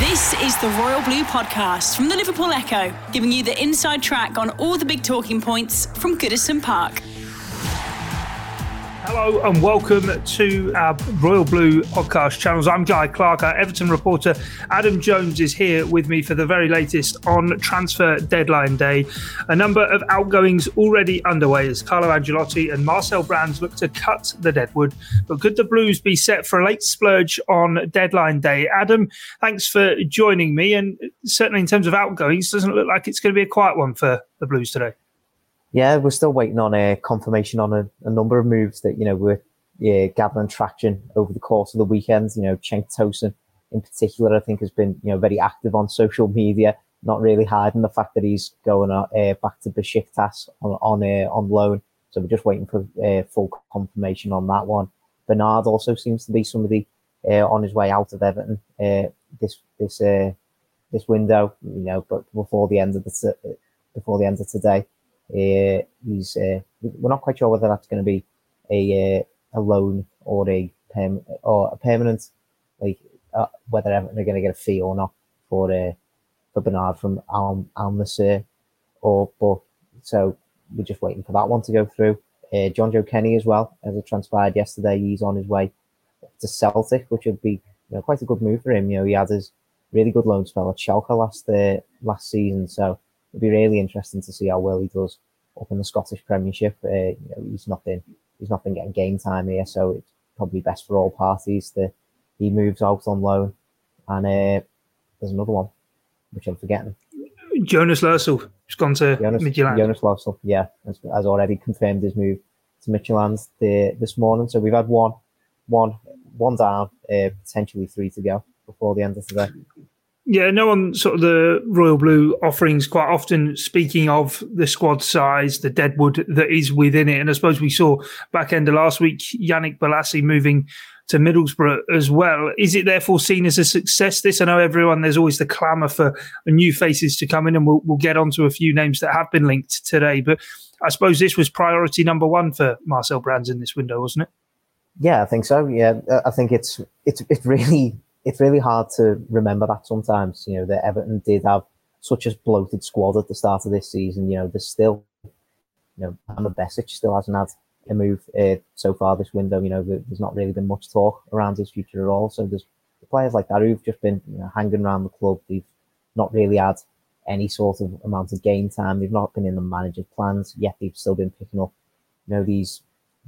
This is the Royal Blue Podcast from the Liverpool Echo, giving you the inside track on all the big talking points from Goodison Park. Hello and welcome to our Royal Blue podcast channels. I'm Guy Clark. Our Everton reporter Adam Jones is here with me for the very latest on transfer deadline day. A number of outgoings already underway as Carlo Ancelotti and Marcel Brands look to cut the deadwood. But could the Blues be set for a late splurge on deadline day? Adam, thanks for joining me. And certainly in terms of outgoings, doesn't look like it's going to be a quiet one for the Blues today. Yeah, we're still waiting on a confirmation on a number of moves that, we're gathering traction over the course of the weekend. Cenk Tosun in particular, I think, has been, very active on social media, not really hiding the fact that he's going back to Besiktas on loan. So we're just waiting for full confirmation on that one. Bernard also seems to be somebody on his way out of Everton this window, but before the end of today. We're not quite sure whether that's going to be a loan or a permanent, whether Everton are going to get a fee or not for Bernard from Al Nassr, so we're just waiting for that one to go through. Jonjoe Kenny as well, as it transpired yesterday, he's on his way to Celtic, which would be quite a good move for him. He had his really good loan spell at Schalke last season, so it'll be really interesting to see how well he does up in the Scottish Premiership. He's not been getting game time here, so it's probably best for all parties that he moves out on loan. And there's another one, which I'm forgetting. Jonas Lössl has gone to Midtjylland. Jonas Lössl, yeah, has already confirmed his move to Midtjylland this morning. So we've had one down, potentially three to go before the end of today. Yeah, no one sort of the Royal Blue offerings quite often speaking of the squad size, the deadwood that is within it. And I suppose we saw back end of last week, Yannick Bolasie moving to Middlesbrough as well. Is it therefore seen as a success, this? I know there's always the clamour for new faces to come in, and we'll get onto a few names that have been linked today. But I suppose this was priority number one for Marcel Brands in this window, wasn't it? Yeah, I think so. Yeah, I think it's really hard to remember that sometimes, that Everton did have such a bloated squad at the start of this season. There's still, Ahmed Besic still hasn't had a move so far this window. There's not really been much talk around his future at all. So there's players like that who've just been hanging around the club. They've not really had any sort of amount of game time. They've not been in the manager's plans, yet they've still been picking up, these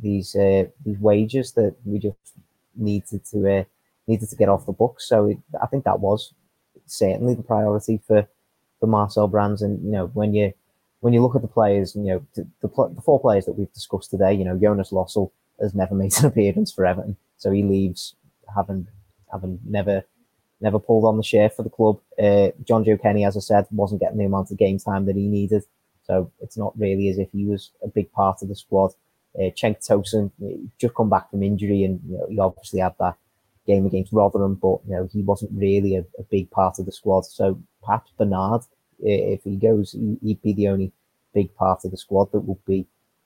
wages that we just needed to get off the books. So I think that was certainly the priority for Marcel Brands. And when you look at the players, the four players that we've discussed today, Jonas Lössl has never made an appearance for Everton, so he leaves having never pulled on the shirt for the club. Jonjoe Kenny, as I said, wasn't getting the amount of game time that he needed, so it's not really as if he was a big part of the squad. Cenk Tosun just come back from injury, and he obviously had that game against Rotherham, but he wasn't really a big part of the squad. So perhaps Bernard, if he goes, he'd be the only big part of the squad that will be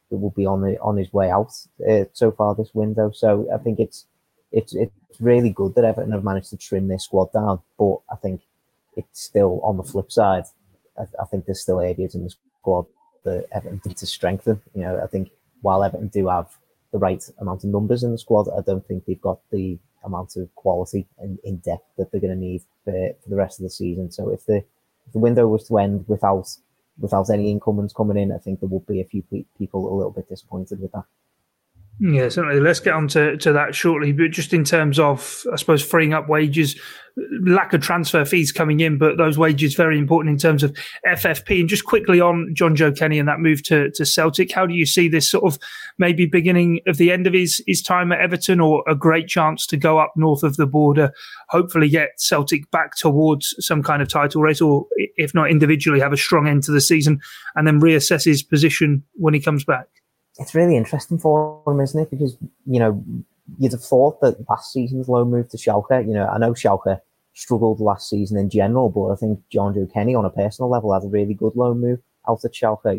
on his way out so far this window. So I think it's really good that Everton have managed to trim their squad down, but I think it's still, on the flip side, I think there's still areas in the squad that Everton need to strengthen. I think while Everton do have the right amount of numbers in the squad, I don't think they've got the amount of quality and in depth that they're going to need for the rest of the season. So if the window was to end without any incumbents coming in, I think there would be a few people a little bit disappointed with that. Yeah, certainly. Let's get on to that shortly. But just in terms of, I suppose, freeing up wages, lack of transfer fees coming in, but those wages very important in terms of FFP. And just quickly on Jonjoe Kenny and that move to Celtic, how do you see this sort of maybe beginning of the end of his time at Everton, or a great chance to go up north of the border, hopefully get Celtic back towards some kind of title race, or if not individually, have a strong end to the season and then reassess his position when he comes back? It's really interesting for him, isn't it? Because, you'd have thought that last season's loan move to Schalke, I know Schalke struggled last season in general, but I think Jonjoe Kenny on a personal level had a really good loan move out at Schalke.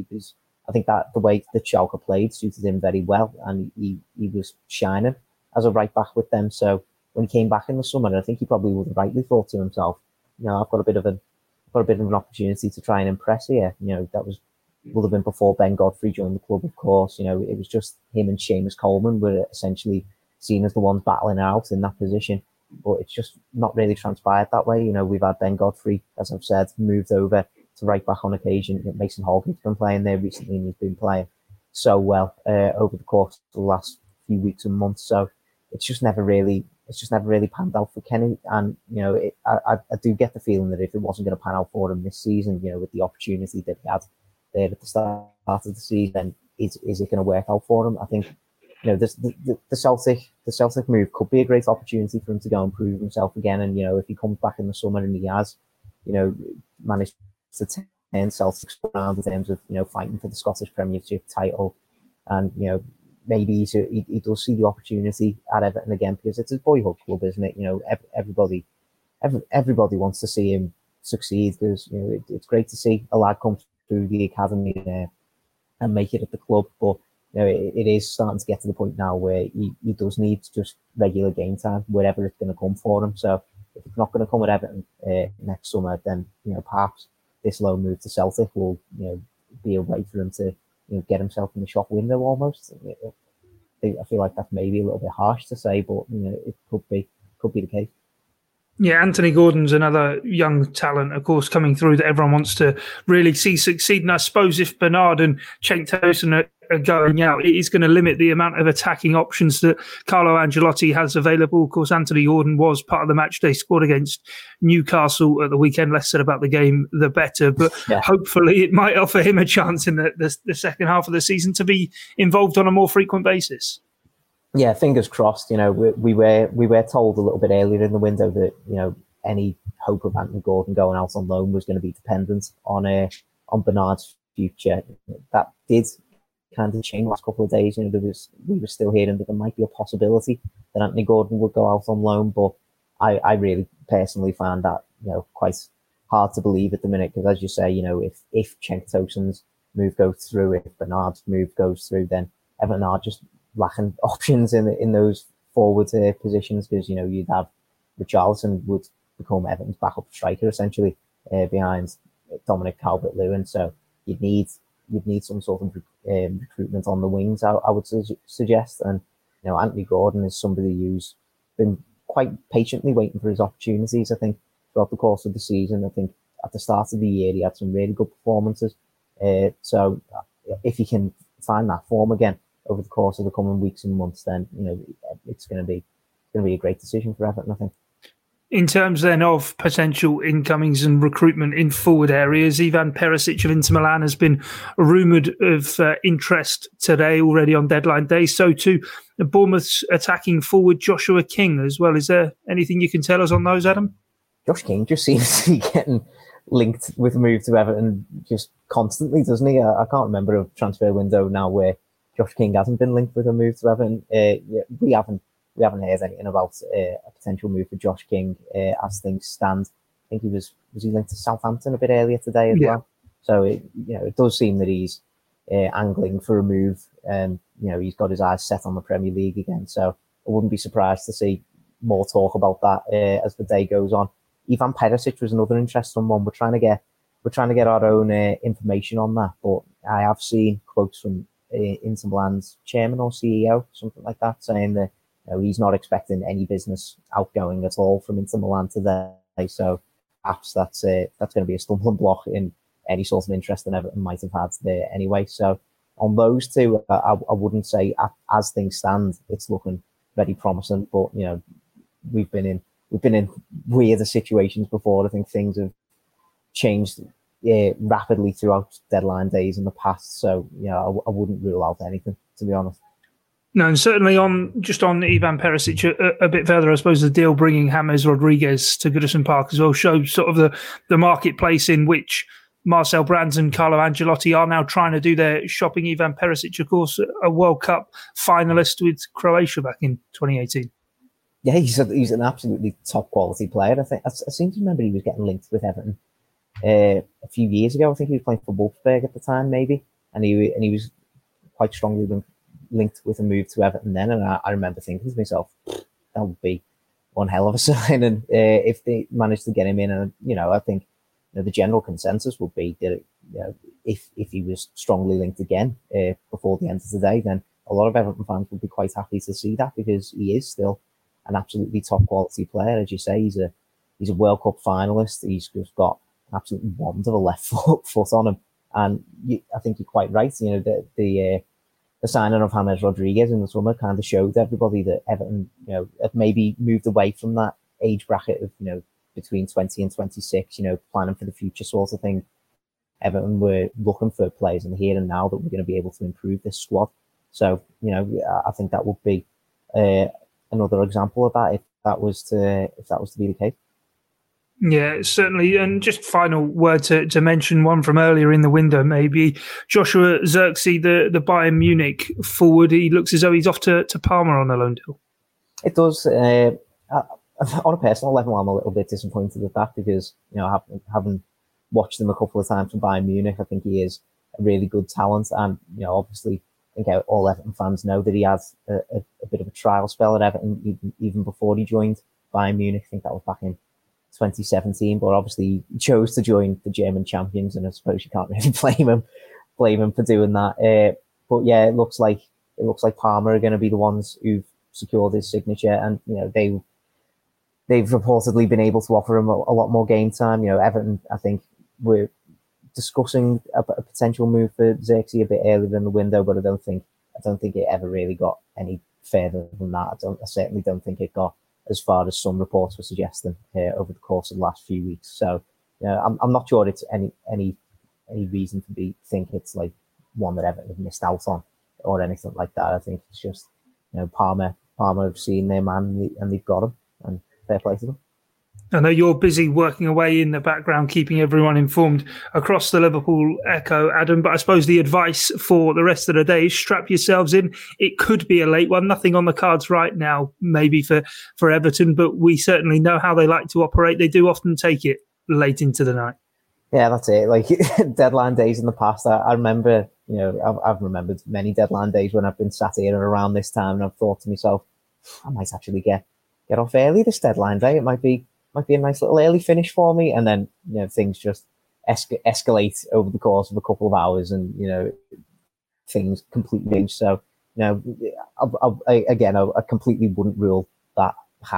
I think that the way that Schalke played suited him very well, and he was shining as a right back with them. So when he came back in the summer, and I think he probably would have rightly thought to himself, I've got a bit of an opportunity to try and impress here. That would have been before Ben Godfrey joined the club, of course. It was just him and Seamus Coleman were essentially seen as the ones battling out in that position. But it's just not really transpired that way. We've had Ben Godfrey, as I've said, moved over to right back on occasion. Mason Holgate's been playing there recently, and he's been playing so well over the course of the last few weeks and months. So it's just never really panned out for Kenny. And I do get the feeling that if it wasn't going to pan out for him this season, with the opportunity that he had there at the start of the season, then is it going to work out for him? I think the Celtic move could be a great opportunity for him to go and prove himself again. And if he comes back in the summer and he has managed to turn Celtic around in terms of fighting for the Scottish Premiership title, and maybe he does see the opportunity at Everton again, because it's his boyhood club, isn't it? Everybody wants to see him succeed, because it's great to see a lad come through the academy and make it at the club. But it is starting to get to the point now where he does need just regular game time, wherever it's going to come for him. So if it's not going to come at Everton next summer, then perhaps this loan move to Celtic will be a way for him to get himself in the shop window almost. I feel like that's maybe a little bit harsh to say, but it could be the case. Yeah, Anthony Gordon's another young talent, of course, coming through that everyone wants to really see succeed. And I suppose if Bernard and Cenk Tosun are going out, it is going to limit the amount of attacking options that Carlo Ancelotti has available. Of course, Anthony Gordon was part of the matchday squad against Newcastle at the weekend. Less said about the game, the better. But hopefully it might offer him a chance in the second half of the season to be involved on a more frequent basis. Yeah, fingers crossed. We were told a little bit earlier in the window that any hope of Anthony Gordon going out on loan was going to be dependent on Bernard's future. That did kind of change the last couple of days. We were still hearing that there might be a possibility that Anthony Gordon would go out on loan, but I really personally find that quite hard to believe at the minute, because as you say, if Cenk Tosun's move goes through, if Bernard's move goes through, then Everton are just lacking options in those forward positions, because you'd have Richarlison would become Everton's backup striker essentially behind Dominic Calvert-Lewin. So you'd need some sort of recruitment on the wings, I would suggest. And Anthony Gordon is somebody who's been quite patiently waiting for his opportunities. I think throughout the course of the season, I think at the start of the year he had some really good performances. So if he can find that form again over the course of the coming weeks and months, then it's going to be a great decision for Everton, I think. In terms then of potential incomings and recruitment in forward areas, Ivan Perisic of Inter Milan has been rumoured of interest today, already on deadline day. So too, Bournemouth's attacking forward Joshua King as well. Is there anything you can tell us on those, Adam? Josh King just seems to be getting linked with a move to Everton just constantly, doesn't he? I can't remember a transfer window now where Josh King hasn't been linked with a move to Everton. We haven't heard anything about a potential move for Josh King as things stand. I think was he linked to Southampton a bit earlier today as well. So it does seem that he's angling for a move, and he's got his eyes set on the Premier League again. So I wouldn't be surprised to see more talk about that as the day goes on. Ivan Perisic was another interesting one. We're trying to get our own information on that, but I have seen quotes from Inter Milan's chairman or CEO, something like that, saying that he's not expecting any business outgoing at all from Inter Milan today. So perhaps that's going to be a stumbling block in any sort of interest that Everton might have had there anyway. So on those two, I wouldn't say as things stand it's looking very promising. But we've been in weirder situations before. I think things have changed rapidly throughout deadline days in the past. So I wouldn't rule out anything, to be honest. No, and certainly on Ivan Perisic a bit further, I suppose the deal bringing James Rodriguez to Goodison Park as well shows sort of the marketplace in which Marcel Brands and Carlo Ancelotti are now trying to do their shopping. Ivan Perisic, of course, a World Cup finalist with Croatia back in 2018. Yeah, he's an absolutely top quality player. I seem to remember he was getting linked with Everton a few years ago. I think he was playing for Wolfsburg at the time, maybe, and he was quite strongly linked with a move to Everton then. And I remember thinking to myself, that would be one hell of a signing if they manage to get him in. And I think the general consensus would be that if he was strongly linked again before the end of the day, then a lot of Everton fans would be quite happy to see that, because he is still an absolutely top quality player. As you say, he's a World Cup finalist. He's just got an absolutely wonderful left foot on him, and I think you're quite right. The signing of James Rodriguez in the summer kind of showed everybody that Everton, had maybe moved away from that age bracket of between 20 and 26, planning for the future sort of thing. Everton were looking for players in the here and now that were going to be able to improve this squad. So, I think that would be another example of that if that was to be the case. Yeah, certainly. And just final word to mention one from earlier in the window, maybe Joshua Zirkzee, the Bayern Munich forward. He looks as though he's off to Parma on a loan deal. It does. On a personal level, I'm a little bit disappointed at that, because having watched him a couple of times from Bayern Munich, I think he is a really good talent, and obviously I think all Everton fans know that he has a bit of a trial spell at Everton even before he joined Bayern Munich. I think that was back in 2017, but obviously he chose to join the German champions, and I suppose you can't really blame him for doing that. But yeah, it looks like Parma are going to be the ones who've secured his signature, and they've reportedly been able to offer him a lot more game time. Everton, I think, were discussing a potential move for Zirkzee a bit earlier in the window, but I don't think it ever really got any further than that. I certainly don't think it got as far as some reports were suggesting over the course of the last few weeks. So, I'm not sure it's any reason to think it's like one that Everton have missed out on or anything like that. I think it's just Parma have seen their man and they've got him, and fair play to them. I know you're busy working away in the background, keeping everyone informed across the Liverpool Echo, Adam, but I suppose the advice for the rest of the day is strap yourselves in. It could be a late one. Nothing on the cards right now, maybe for Everton, but we certainly know how they like to operate. They do often take it late into the night. Yeah, that's it. Like deadline days in the past, I remember, I've remembered many deadline days when I've been sat here around this time, and I've thought to myself, I might actually get off early this deadline day. It might be a nice little early finish for me, and then things just escalate over the course of a couple of hours, and things completely change. So I completely wouldn't rule out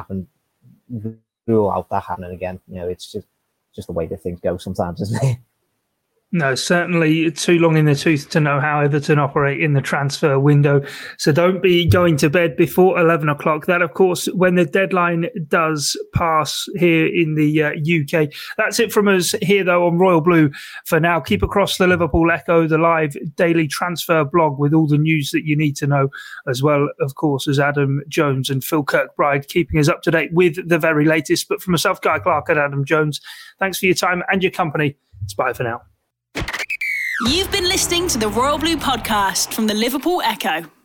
that happening again. It's just the way that things go sometimes, isn't it? No, certainly too long in the tooth to know how Everton operate in the transfer window. So don't be going to bed before 11 o'clock. That, of course, when the deadline does pass here in the UK. That's it from us here, though, on Royal Blue for now. Keep across the Liverpool Echo, the live daily transfer blog with all the news that you need to know, as well, of course, as Adam Jones and Phil Kirkbride keeping us up to date with the very latest. But from myself, Guy Clark, and Adam Jones, thanks for your time and your company. It's bye for now. You've been listening to the Royal Blue podcast from the Liverpool Echo.